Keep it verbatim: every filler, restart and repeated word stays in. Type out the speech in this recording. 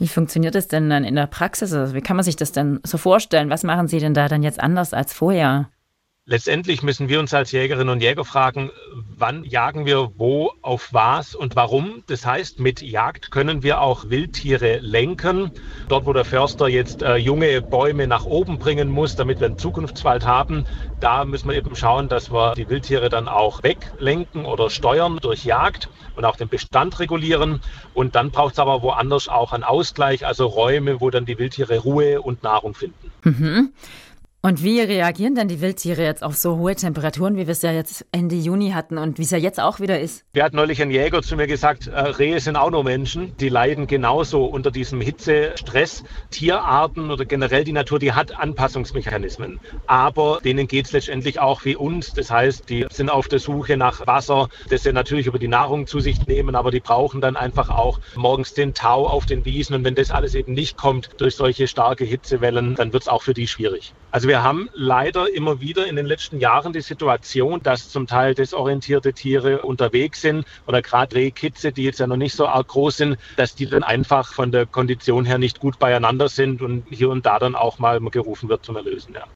Wie funktioniert das denn dann in der Praxis? Also wie kann man sich das denn so vorstellen? Was machen Sie denn da dann jetzt anders als vorher? Letztendlich müssen wir uns als Jägerinnen und Jäger fragen, wann jagen wir wo, auf was und warum. Das heißt, mit Jagd können wir auch Wildtiere lenken. Dort, wo der Förster jetzt äh, junge Bäume nach oben bringen muss, damit wir einen Zukunftswald haben, da müssen wir eben schauen, dass wir die Wildtiere dann auch weglenken oder steuern durch Jagd und auch den Bestand regulieren. Und dann braucht es aber woanders auch einen Ausgleich, also Räume, wo dann die Wildtiere Ruhe und Nahrung finden. Mhm. Und wie reagieren denn die Wildtiere jetzt auf so hohe Temperaturen, wie wir es ja jetzt Ende Juni hatten und wie es ja jetzt auch wieder ist? Mir hat neulich ein Jäger zu mir gesagt, äh, Rehe sind auch nur Menschen, die leiden genauso unter diesem Hitzestress. Tierarten oder generell die Natur, die hat Anpassungsmechanismen. Aber denen geht es letztendlich auch wie uns. Das heißt, die sind auf der Suche nach Wasser, das sie natürlich über die Nahrung zu sich nehmen, aber die brauchen dann einfach auch morgens den Tau auf den Wiesen. Und wenn das alles eben nicht kommt durch solche starke Hitzewellen, dann wird es auch für die schwierig. Also wir haben leider immer wieder in den letzten Jahren die Situation, dass zum Teil desorientierte Tiere unterwegs sind oder gerade Rehkitze, die jetzt ja noch nicht so arg groß sind, dass die dann einfach von der Kondition her nicht gut beieinander sind und hier und da dann auch mal gerufen wird zum Erlösen. Ja.